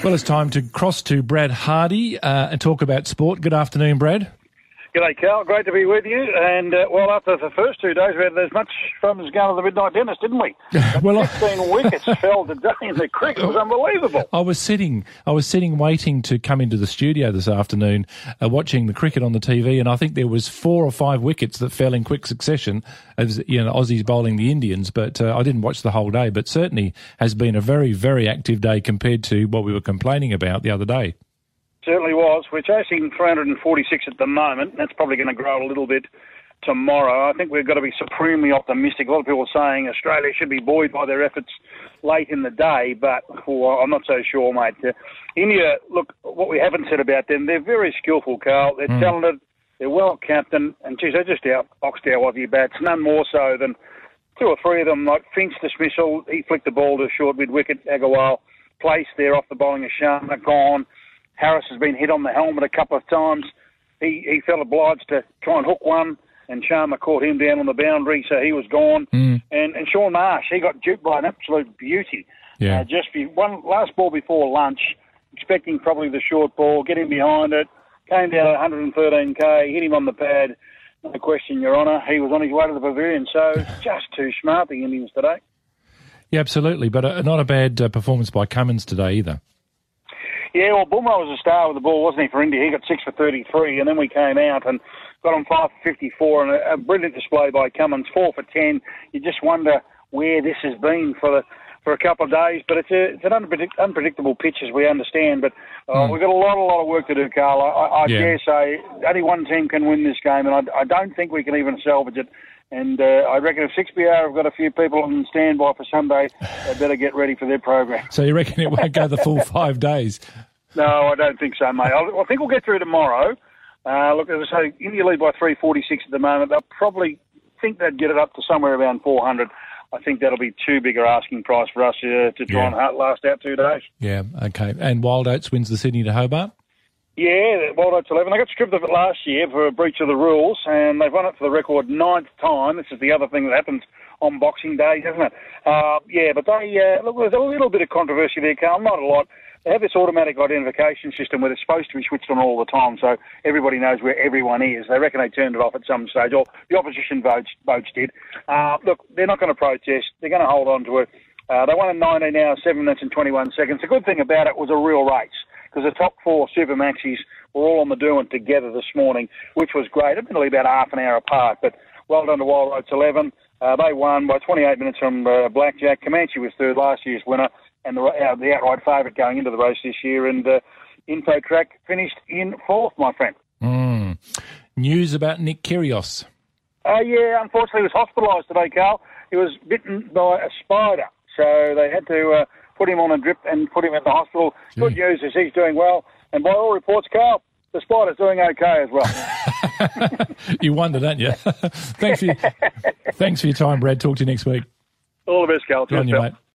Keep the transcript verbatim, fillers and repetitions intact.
Well, it's time to cross to Brad Hardy uh, and talk about sport. Good afternoon, Brad. G'day, Cal. Great to be with you. And, uh, well, after the first two days, we had as much fun as going to the midnight dentist, didn't we? well, fifteen wickets fell today in the cricket. It was unbelievable. I was sitting I was sitting waiting to come into the studio this afternoon, uh, watching the cricket on the T V, and I think there was four or five wickets that fell in quick succession as, you know, Aussies bowling the Indians. But uh, I didn't watch the whole day, but certainly has been a very, very active day compared to what we were complaining about the other day. Certainly was. We're chasing three hundred forty-six at the moment. That's probably going to grow a little bit tomorrow. I think we've got to be supremely optimistic. A lot of people are saying Australia should be buoyed by their efforts late in the day, but well, I'm not so sure, mate. Uh, India, look, what we haven't said about them, they're very skillful, Carl. They're mm. talented, they're well captained, and geez, they just out-boxed our Aussie bats, none more so than two or three of them, like Finch dismissal. He flicked the ball to a short mid-wicket. Agarwal placed there off the bowling of Sharma, gone. Harris has been hit on the helmet a couple of times. He he felt obliged to try and hook one, and Sharma caught him down on the boundary, so he was gone. Mm. And and Sean Marsh, he got duped by an absolute beauty. Yeah. Uh, just be, one last ball before lunch, expecting probably the short ball, get him behind it, came down at one hundred thirteen k, hit him on the pad. No question, Your Honour. He was on his way to the pavilion, so just too smart, the Indians today. Yeah, absolutely, but uh, not a bad uh, performance by Cummins today either. Yeah, well, Bumrah was a star with the ball, wasn't he, for India? He got six for thirty-three, and then we came out and got on five for fifty-four, and a, a brilliant display by Cummins, four for ten. You just wonder where this has been for the, for a couple of days, but it's, a, it's an unpredict, unpredictable pitch, as we understand, but uh, mm. we've got a lot, a lot of work to do, Carl. I, I yeah. dare say only one team can win this game, and I, I don't think we can even salvage it. And uh, I reckon if six B R have got a few people on standby for Sunday, they better get ready for their program. So you reckon it won't go the full five days? No, I don't think so, mate. I, I think we'll get through tomorrow. Uh, look, as I say, India lead by three forty-six at the moment. They'll probably think they'd get it up to somewhere around four hundred. I think that'll be too big an asking price for us uh, to try yeah. and last out two days. Yeah, okay. And Wild Oats wins the Sydney to Hobart? Yeah, Wild Oats eleven. They got stripped of it last year for a breach of the rules, and they've won it for the record ninth time. This is the other thing that happens on Boxing Day, doesn't it? Uh, yeah, but they uh, look, there's a little bit of controversy there, Carl, not a lot. They have this automatic identification system where it's supposed to be switched on all the time, so everybody knows where everyone is. They reckon they turned it off at some stage, or the opposition votes, votes did. Uh, look, they're not going to protest. They're going to hold on to it. Uh, they won in nineteen hours, seven minutes and twenty-one seconds. The good thing about it was a real race, because the top four Super Maxis were all on the doing together this morning, which was great. Admittedly about half an hour apart, but well done to Wild Oats eleven. Uh, they won by twenty-eight minutes from uh, Blackjack. Comanche was third, last year's winner, and the, uh, the outright favourite going into the race this year. And uh, Infotrack finished in fourth, my friend. Mm. News about Nick Kyrgios. Uh, yeah, unfortunately he was hospitalised today, Carl. He was bitten by a spider, so they had to uh, put him on a drip and put him in the hospital. Gee. Good news is he's doing well, and by all reports, Carl, the spider's doing okay as well. You wonder, don't you? thanks, for your, thanks for your time, Brad. Talk to you next week. All the best, Carl. Good on you, mate.